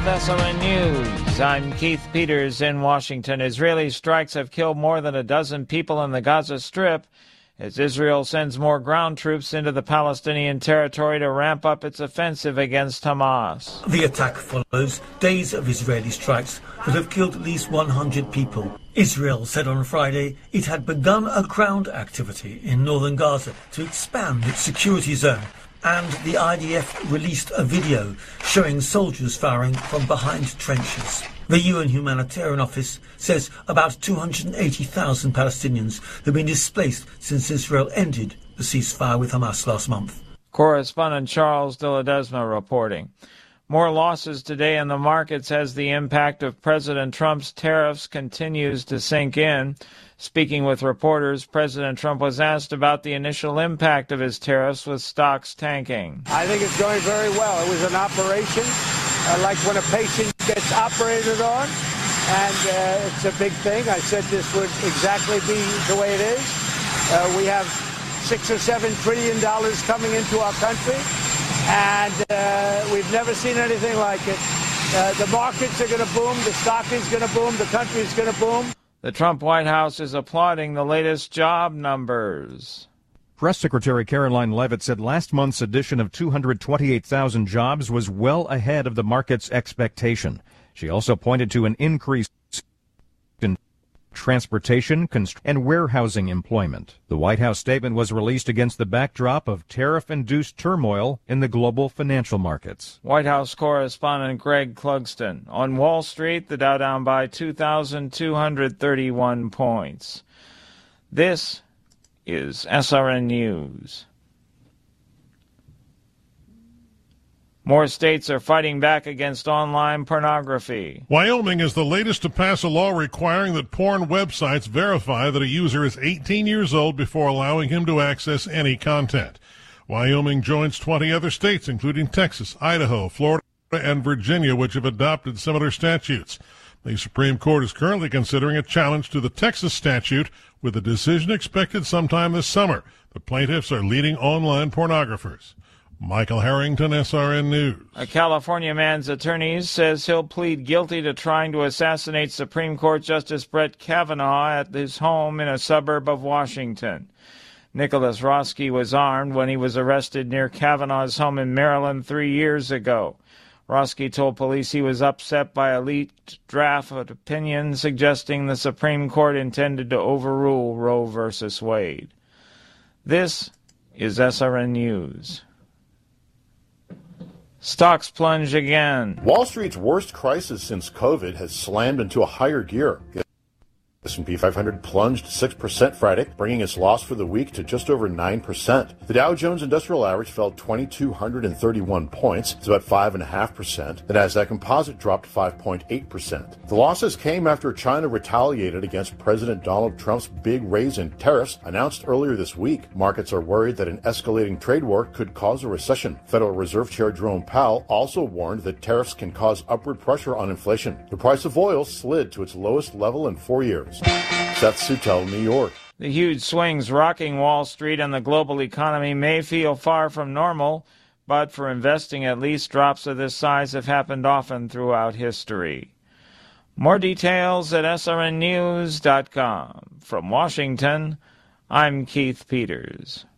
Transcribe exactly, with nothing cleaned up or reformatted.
S R N News. I'm Keith Peters in Washington. Israeli strikes have killed more than a dozen people in the Gaza Strip as Israel sends more ground troops into the Palestinian territory to ramp up its offensive against Hamas. The attack follows days of Israeli strikes that have killed at least one hundred people. Israel said on Friday it had begun a ground activity in northern Gaza to expand its security zone. And the I D F released a video showing soldiers firing from behind trenches. The U N Humanitarian Office says about two hundred eighty thousand Palestinians have been displaced since Israel ended the ceasefire with Hamas last month. Correspondent Charles de Ledesma reporting. More losses today in the markets as the impact of President Trump's tariffs continues to sink in. Speaking with reporters, President Trump was asked about the initial impact of his tariffs with stocks tanking. I think it's going very well. It was an operation uh, like when a patient gets operated on, and uh, it's a big thing. I said this would exactly be the way it is. Uh, we have six or seven trillion dollars coming into our country, and uh, we've never seen anything like it. Uh, the markets are going to boom, the stock is going to boom, the country is going to boom. The Trump White House is applauding the latest job numbers. Press Secretary Caroline Leavitt said last month's addition of two hundred twenty-eight thousand jobs was well ahead of the market's expectation. She also pointed to an increase in transportation and warehousing employment. The White House statement was released against the backdrop of tariff-induced turmoil in the global financial markets. White House correspondent Greg Clugston. On Wall Street, the Dow down by two thousand two hundred thirty-one points. This is S R N News. More states are fighting back against online pornography. Wyoming is the latest to pass a law requiring that porn websites verify that a user is eighteen years old before allowing him to access any content. Wyoming joins twenty other states, including Texas, Idaho, Florida, and Virginia, which have adopted similar statutes. The Supreme Court is currently considering a challenge to the Texas statute, with a decision expected sometime this summer. The plaintiffs are leading online pornographers. Michael Harrington, S R N News. A California man's attorney says he'll plead guilty to trying to assassinate Supreme Court Justice Brett Kavanaugh at his home in a suburb of Washington. Nicholas Roski was armed when he was arrested near Kavanaugh's home in Maryland three years ago. Roski told police he was upset by a leaked draft of opinion suggesting the Supreme Court intended to overrule Roe versus Wade. This is S R N News. Stocks plunge again. Wall Street's worst crisis since COVID has slammed into a higher gear. The S and P five hundred plunged six percent Friday, bringing its loss for the week to just over nine percent. The Dow Jones Industrial Average fell two thousand two hundred thirty-one points, it's about five point five percent. The Nasdaq Composite dropped five point eight percent. The losses came after China retaliated against President Donald Trump's big raise in tariffs announced earlier this week. Markets are worried that an escalating trade war could cause a recession. Federal Reserve Chair Jerome Powell also warned that tariffs can cause upward pressure on inflation. The price of oil slid to its lowest level in four years. Seth Sutel, New York. The huge swings rocking Wall Street and the global economy may feel far from normal, but for investing, at least drops of this size have happened often throughout history. More details at S R N news dot com. From Washington, I'm Keith Peters.